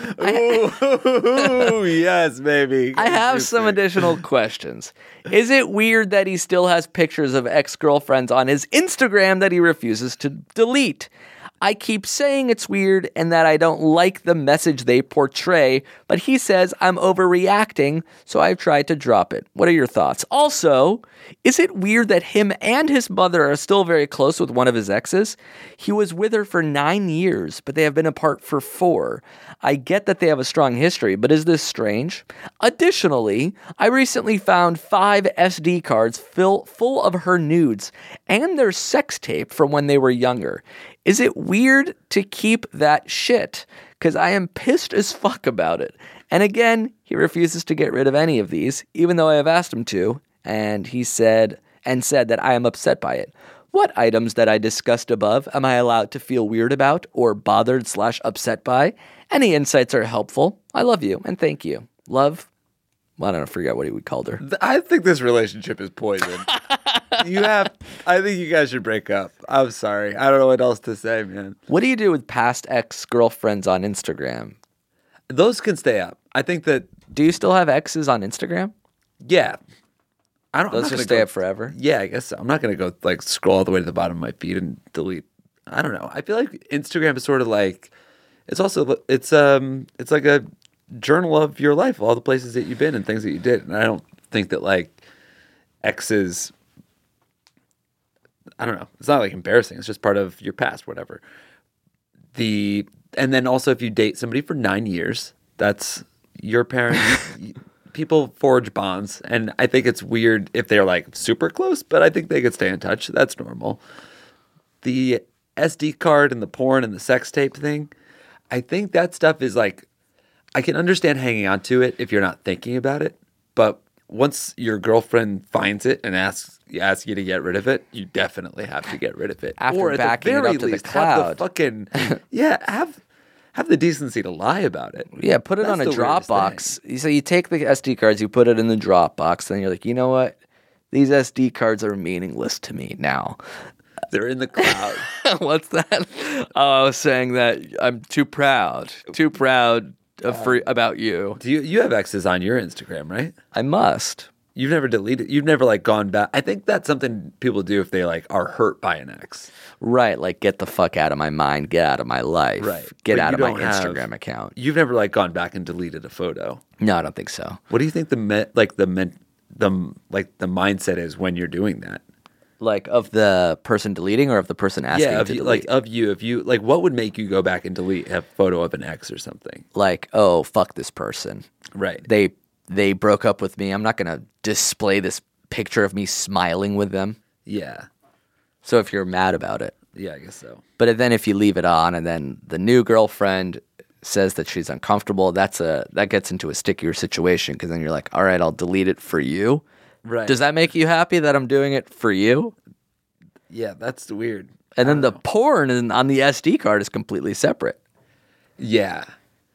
Ooh, yes, baby. I have some additional questions. Is it weird that he still has pictures of ex-girlfriends on his Instagram that he refuses to delete? I keep saying it's weird and that I don't like the message they portray, but he says I'm overreacting, so I've tried to drop it. What are your thoughts? Also, is it weird that him and his mother are still very close with one of his exes? He was with her for nine years, but they have been apart for four. I get that they have a strong history, but is this strange? Additionally, I recently found five S D cards fill, full of her nudes and their sex tape from when they were younger. Is it weird to keep that shit? Because I am pissed as fuck about it. And again, he refuses to get rid of any of these, even though I have asked him to, and he said and said that I am upset by it. What items that I discussed above am I allowed to feel weird about or bothered slash upset by? Any insights are helpful. I love you and thank you. Love. Well, I don't know, forget what he called her. I think this relationship is poison. You have, I think you guys should break up. I'm sorry. I don't know what else to say, man. What do you do with past ex-girlfriends on Instagram? Those can stay up. I think that, Do you still have exes on Instagram? yeah. I don't, I'm Those not just gonna stay go- up forever? Yeah, I guess so. I'm not going to go like scroll all the way to the bottom of my feed and delete. I don't know. I feel like Instagram is sort of like, it's also, it's um, it's like a journal of your life, all the places that you've been and things that you did. And I don't think that like exes, I don't know. It's not like embarrassing. It's just part of your past, whatever. The and then also if you date somebody for nine years, that's your parents. People forge bonds, and I think it's weird if they're like super close, but I think they could stay in touch. That's normal. The S D card and the porn and the sex tape thing, I think that stuff is like, I can understand hanging on to it if you're not thinking about it, but once your girlfriend finds it and asks asks you to get rid of it, you definitely have to get rid of it. After or at backing the it very up to the least, have cloud. the fucking yeah, have have the decency to lie about it. Yeah, put it That's on a the weirdest Dropbox. So you take the S D cards, you put it in the Dropbox, then you're like, you know what? These S D cards are meaningless to me now. They're in the cloud. What's that? Oh, I was saying that I'm too proud. Too proud of for, about you. Do you you have exes on your Instagram, right? I must. You've never deleted. You've never like gone back. I think that's something people do if they like are hurt by an ex. Right, like get the fuck out of my mind, get out of my life. Right. Get But out you of my don't have- Instagram account. You've never like gone back and deleted a photo. No, I don't think so. What do you think the me- like the men- the like the mindset is when you're doing that? Like of the person deleting or of the person asking yeah, of to you, delete? like of you. If you like, what would make you go back and delete a photo of an ex or something? like, oh, fuck this person. Right. They they broke up with me. I'm not going to display this picture of me smiling with them. Yeah. So if you're mad about it. Yeah, I guess so. But then if you leave it on and then the new girlfriend says that she's uncomfortable, that's a that gets into a stickier situation because then you're like, all right, I'll delete it for you. Right. Does that make you happy that I'm doing it for you? Yeah, that's weird. And I then the don't know. porn in- on the S D card is completely separate. Yeah.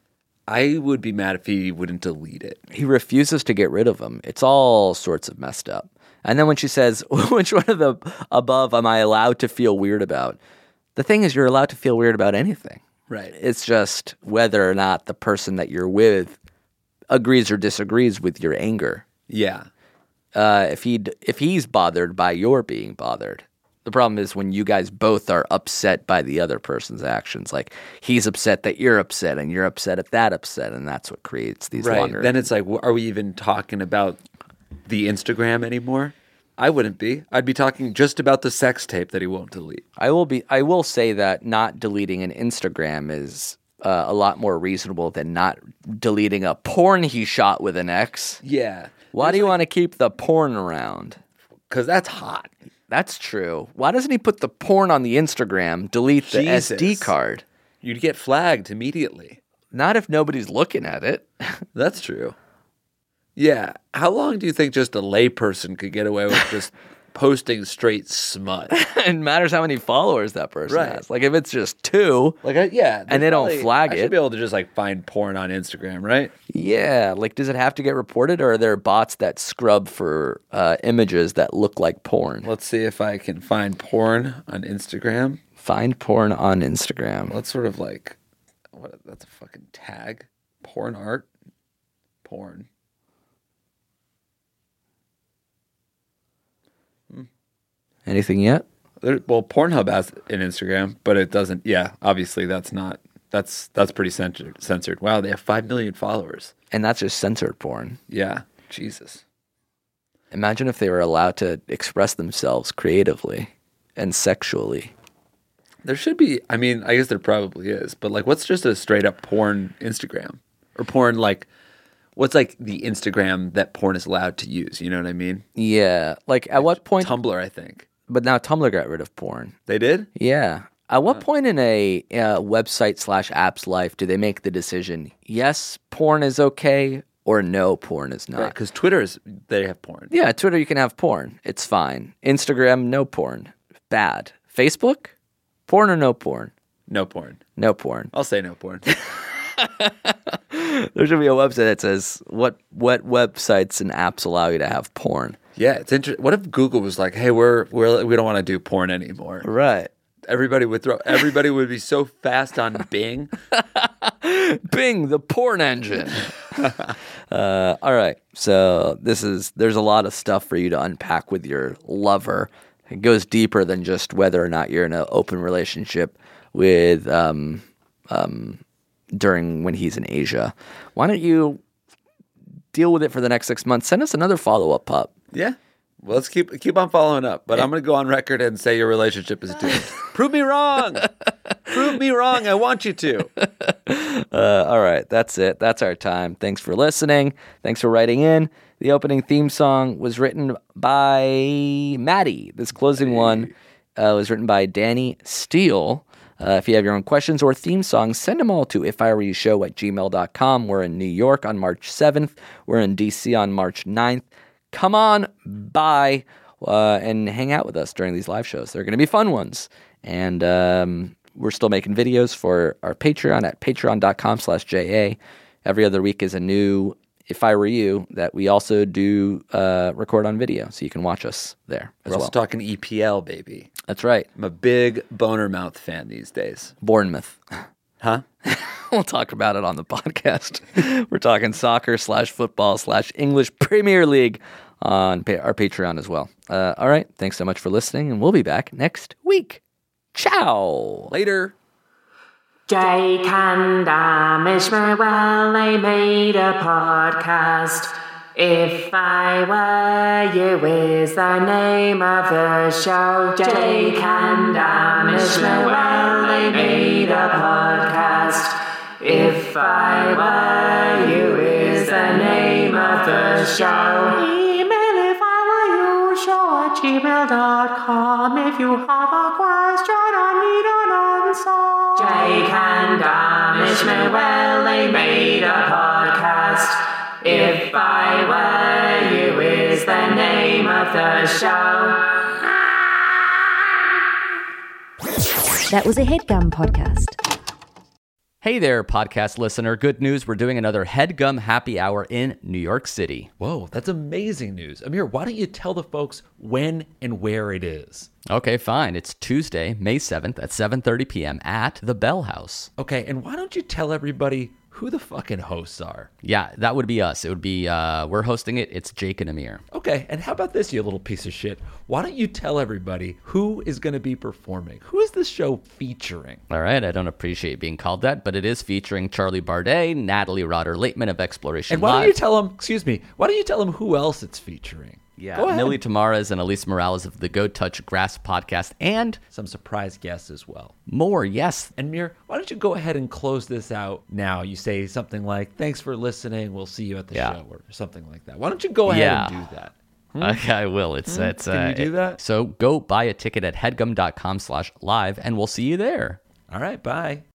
I would be mad if he wouldn't delete it. He refuses to get rid of them. It's all sorts of messed up. And then when she says, which one of the above am I allowed to feel weird about? The thing is, you're allowed to feel weird about anything. Right. It's just whether or not the person that you're with agrees or disagrees with your anger. Yeah. Uh, if he if he's bothered by your being bothered. The problem is when you guys both are upset by the other person's actions. Like, he's upset that you're upset, and you're upset at that upset, and that's what creates these Right. longer... Then it's like, w- are we even talking about the Instagram anymore? I wouldn't be. I'd be talking just about the sex tape that he won't delete. I will be. I will say that not deleting an Instagram is uh, a lot more reasonable than not deleting a porn he shot with an ex. Yeah. Why do you want to keep the porn around? Because that's hot. That's true. Why doesn't he put the porn on the Instagram, delete the Jesus. S D card? You'd get flagged immediately. Not if nobody's looking at it. That's true. Yeah. How long do you think just a layperson could get away with just posting straight smut? It matters how many followers that person Right. has. Like, if it's just two, Like, I, yeah. And they don't probably- flag I it. should be able to just like find porn on Instagram, right? yeah. Like, does it have to get reported, or are there bots that scrub for uh, images that look like porn? Let's see if I can find porn on Instagram. Find porn on Instagram. Let's sort of like, what? That's a fucking tag. Porn art. Porn. Anything yet? There, well, Pornhub has an Instagram, but it doesn't. Yeah, obviously that's not. That's that's pretty censored. Censored. Wow, they have five million followers. And that's just censored porn. Yeah, Jesus. Imagine if they were allowed to express themselves creatively and sexually. There should be. I mean, I guess there probably is, but like, what's just a straight up porn Instagram or porn like? What's like the Instagram that porn is allowed to use? You know what I mean? Yeah. Like, at what point? Tumblr, I think. But now Tumblr got rid of porn. They did? Yeah. At what point in a uh, website slash app's life do they make the decision, yes, porn is okay, or no, porn is not? Because Twitter is, they have porn. Yeah, Twitter, you can have porn. It's fine. Instagram, no porn. Bad. Facebook? Porn or no porn? No porn. No porn. I'll say no porn. There should be a website that says, what what websites and apps allow you to have porn? Yeah, it's interesting. What if Google was like, hey, we're, we're, we don't want to do porn anymore? Right. Everybody would throw. Everybody would be so fast on Bing. Bing, the porn engine. uh, all right. So this is there's a lot of stuff for you to unpack with your lover. It goes deeper than just whether or not you're in an open relationship with um, um, during when he's in Asia. Why don't you deal with it for the next six months? Send us another follow up, pup. Yeah. Well, let's keep keep on following up. But I'm going to go on record and say your relationship is doomed. Prove me wrong. Prove me wrong. I want you to. Uh, all right, that's it. That's our time. Thanks for listening. Thanks for writing in. The opening theme song was written by Maddie. This closing one uh, was written by Danny Steele. Uh, if you have your own questions or theme songs, send them all to if I were you show at gmail dot com. We're in New York on March seventh. We're in D C on March ninth. Come on by uh, and hang out with us during these live shows. They're going to be fun ones. And um, we're still making videos for our Patreon at patreon dot com slash J A. Every other week is a new If I Were You that we also do uh, record on video, so you can watch us there as We're well. also talking E P L, baby. That's right. I'm a big boner mouth fan these days. Bournemouth. Huh? We'll talk about it on the podcast. We're talking soccer slash football slash English Premier League on pa- our Patreon as well. Uh, all right. Thanks so much for listening, and we'll be back next week. Ciao. Later. Jake and Ishmael, well, they made a podcast. If I Were You is the name of the show. Jake and Ishmael, well, they made a podcast. If I Were You is the name of the show. Email if I were you show at gmail dot com if you have a question or need an answer. Jake and Ishmael, well, they made a podcast. If I Were You is the name of the show. That was a HeadGum podcast. Hey there, podcast listener. Good news. We're doing another HeadGum Happy Hour in New York City. Whoa, that's amazing news. Amir, why don't you tell the folks when and where it is? Okay, fine. It's Tuesday, May seventh at seven thirty p.m. at the Bell House. Okay, and why don't you tell everybody who the fucking hosts are? Yeah, that would be us. It would be, uh, we're hosting it. It's Jake and Amir. Okay, and how about this, you little piece of shit? Why don't you tell everybody who is going to be performing? Who is this show featuring? All right, I don't appreciate being called that, but it is featuring Charlie Bardet, Natalie Rotter-Laitman of Exploration And why Live. don't you tell them, excuse me, why don't you tell them who else it's featuring? Yeah, Go ahead. Millie Tamares and Elise Morales of the Go Touch Grass podcast, and some surprise guests as well. More, yes. And Mir, why don't you go ahead and close this out now? You say something like, thanks for listening, we'll see you at the Yeah. show, or something like that. Why don't you go ahead Yeah. and do that? Hmm? Okay, I will. It's Hmm? it's. Can uh, you do that? So go buy a ticket at headgum dot com slash live, and we'll see you there. All right, bye.